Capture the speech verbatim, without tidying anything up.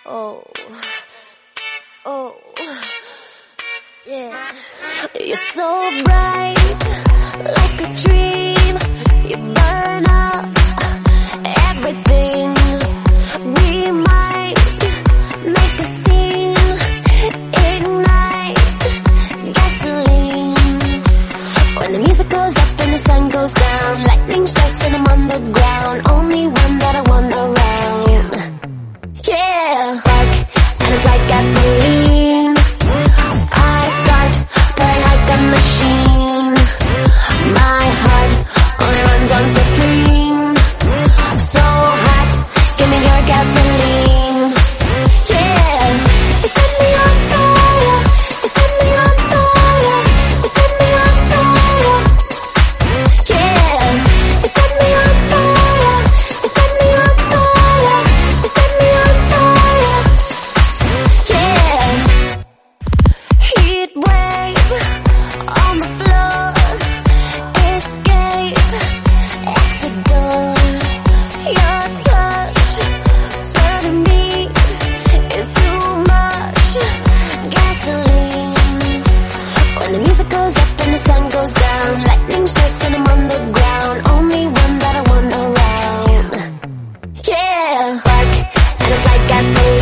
Oh, oh, yeah. You're so bright, like a dream. You burn up everything. We might make a scene, ignite gasoline. When the music goes up and the sun goes down, lightning strikes and I'm on the ground. Only one that I want around. Yeah, spark, and it's like gasoline. I start burn like a machine. My heart only runs on supreme. So hot, give me your gasoline. Yeah, you set me on fire. You set me on fire. You set me on fire. Yeah, you set me on fire. You set me on fire. You set me on fire. Yeah, heat wave on the floor. Escape, exit door. Your touch, burning me is too much gasoline. When the music goes up and the sun goes down, lightning strikes and I'm on the ground. Only one that I want around. Yeah, spark, and it's like gasoline.